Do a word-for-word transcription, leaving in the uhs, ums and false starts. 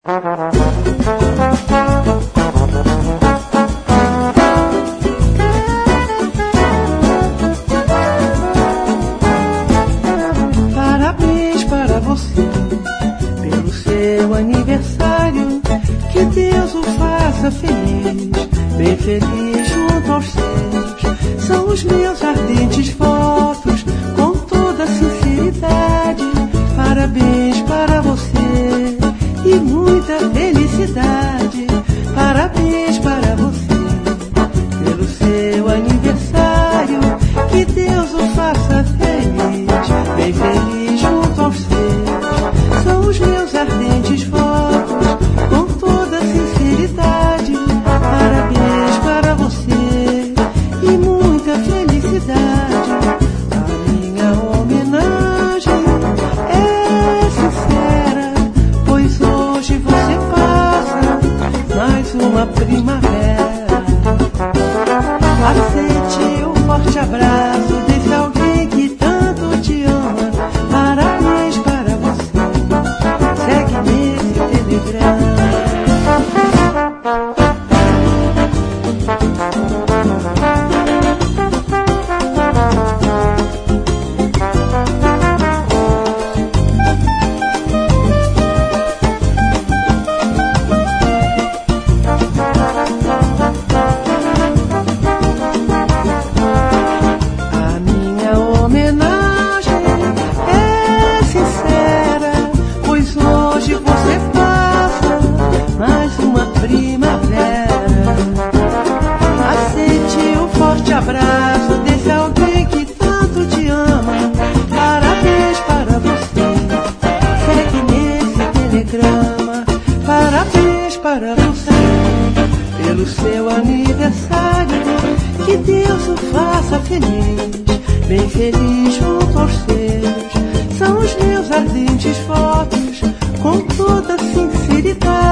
Parabéns para você pelo seu aniversário, que Deus o faça feliz, bem feliz junto aos seus. São os meus ardentes votos, com toda sinceridade. Parabéns para você e muita felicidade. Parabéns para você pelo seu aniversário, que Deus o faça feliz, bem feliz junto aos seus. São os meus ardentes votos, com toda sinceridade. Parabéns para você e muita felicidade. A minha homenagem é sincera, pois hoje você passa mais uma primavera. Aceite um forte abraço desse alguém que tanto te ama. Parabéns para você, segue nesse telegrama. Abraço desse alguém que tanto te ama. Parabéns para você, segue nesse telegrama. Parabéns para você pelo seu aniversário, que Deus o faça feliz, bem feliz junto aos seus. São os meus ardentes votos, com toda sinceridade.